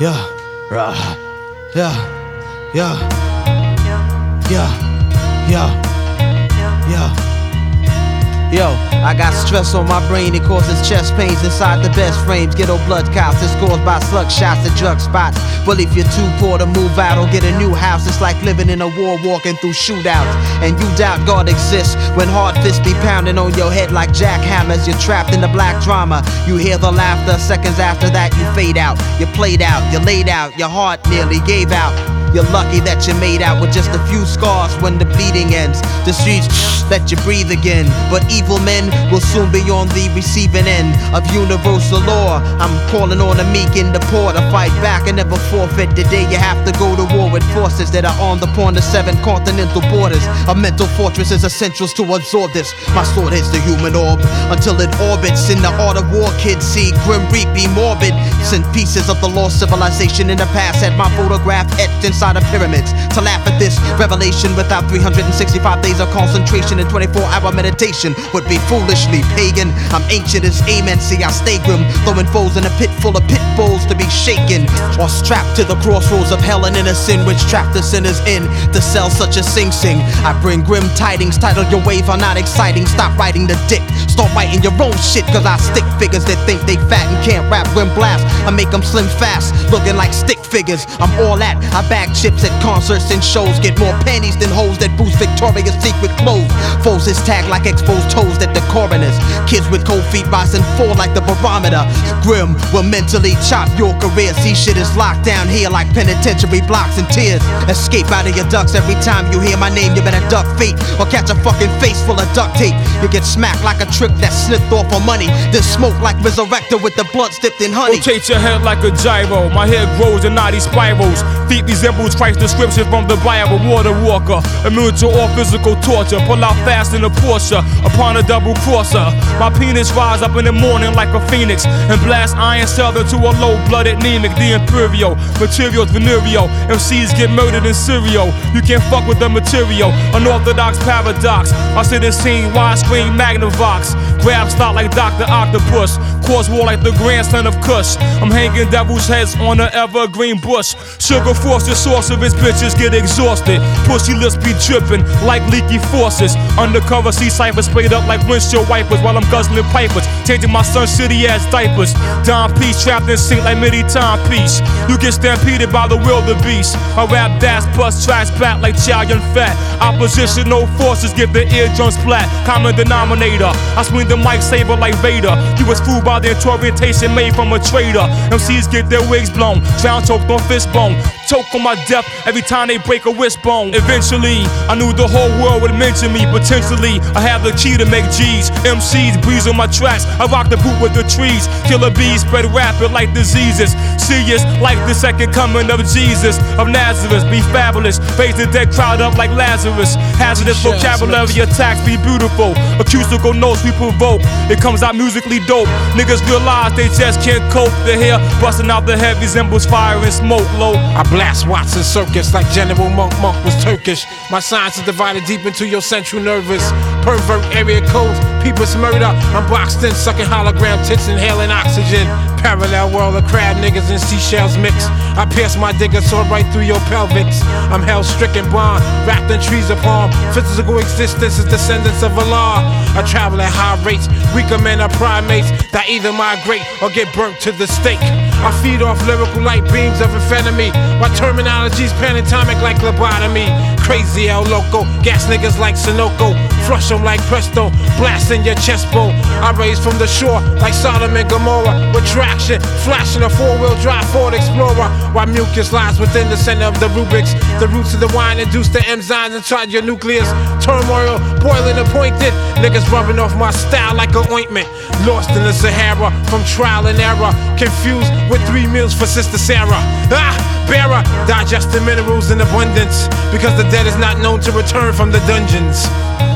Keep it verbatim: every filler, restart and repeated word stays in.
Yeah, rah, yeah, yeah, yeah, yeah, yeah. Yo, I got stress on my brain, it causes chest pains inside the best frames. Ghetto blood clots, it's caused by slug shots at drug spots. Well, if you're too poor to move out or get a new house, it's like living in a war, walking through shootouts. And you doubt God exists when hard fists be pounding on your head like jackhammers. You're trapped in the black drama. You hear the laughter, seconds after that you fade out. You played out, you laid out, your heart nearly gave out. You're lucky that you made out with just a few scars when the bleeding ends. The streets let you breathe again, but evil men will soon be on the receiving end of universal law. I'm calling on the meek and the poor to fight back and never forfeit the day you have to go to war with forces that are on the point of seven continental borders. A mental fortress is essentials to absorb this. My sword hits the human orb until it orbits. In the art of war, kids see grim reap be morbid. Sent pieces of the lost civilization in the past had my photograph etched inside of pyramids. To laugh at this revelation without three hundred sixty-five days of concentration and twenty-four hour meditation would be foolishly pagan. I'm ancient as amen, see I stay grim, throwing foes in a pit full of pit bulls to be shaken, or strapped to the crossroads of hell and inner sin which trapped the sinners in to sell such a sing sing. I bring grim tidings, title your wave are not exciting. Stop writing the dick, start writing your own shit, cause I stick figures that think they fat and can't rap. Grim blast, I make them slim fast, looking like stick figures. I'm all that, I bag chips at concerts and shows, get more panties than hoes that boost Victoria's Secret clothes. Foes is tagged like exposed toes at the coroners. Kids with cold feet rise and fall like the barometer. Grim will mentally chop your career. See, shit is locked down here like penitentiary blocks and tears. Escape out of your ducks every time you hear my name. You better duck fate or catch a fucking face full of duct tape. You get smacked like a trick that's sniffed off for money, then smoke like Resurrector with the blunt dipped in honey. Rotate your head like a gyro. My hair grows in naughty spirals. Feet resemble Christ's description from the Bible. Water walker, immune to all physical torture. Pull out fast in a Porsche upon a double crosser. My penis rise up in the morning like a phoenix and blast iron southern to a low-blooded anemic. The Imperial, materials venereal. M Cs get murdered in Syrio. You can't fuck with the material. Unorthodox paradox. I sit and sing widescreen Magnavox. Grab stop like Doctor Octopus. Cause war like the grandson of Kush. I'm hanging devil's heads on an evergreen bush. Sugar frosted sorceress bitches get exhausted. Pussy lips be dripping like leaky faucets. Undercover sea ciphers sprayed up like windshield wipers while I'm guzzling pipers. Changing my son's shitty ass diapers. Don Peace trapped in sync like midi timepiece. You get stampeded by the wildebeest. I rap dash bust tracks back like Chow Yun Fat. Oppositional forces give the eardrums flat. Common denominator. I swing the mic saber like Vader. You was fooled by the orientation made from a traitor. M Cs get their wigs blown. Drown choked on fist bone. Choke on my death every time they break a wishbone. Eventually, I knew the whole world would mention me. Potentially, I have the key to make G's. M Cs breeze on my tracks. I rock the boot with the trees. Killer bees spread rapid like diseases. Serious like the second coming of Jesus of Nazareth. Be fabulous. Raise the dead crowd up like Lazarus. Hazardous vocabulary attacks be beautiful. Acoustical notes we provoke. It comes out musically dope. Niggas realize they just can't cope. The hair busting out the head resembles fire and smoke low. I blast Watson Circus like General Monk. Monk was Turkish. My science is divided deep into your central nervous. Pervert area codes, people's murder. I'm boxed in, sucking hologram tits, inhaling oxygen. Parallel world of crab niggas and seashells mix. I pierce my digger sword right through your pelvics. I'm hell stricken bond, wrapped in trees of palm. Physical existence is descendants of Allah. I travel at high rates, weaker men are primates that either migrate or get burnt to the stake. I feed off lyrical light beams of amphetamine. My terminology's panatomic like lobotomy. Crazy El Loco, gas niggas like Sunoco. Flush them like Presto, blast in your chest bone. I raise from the shore like Sodom and Gomorrah. With traction, flashing a four-wheel drive Ford Explorer. While mucus lies within the center of the Rubik's. The roots of the wine induce the enzymes inside your nucleus. Turmoil, boiling and pointed. Niggas rubbing off my style like an ointment. Lost in the Sahara from trial and error. Confused with three meals for Sister Sarah. Ah, bearer, digesting minerals in abundance. Because the dead is not known to return from the dungeons.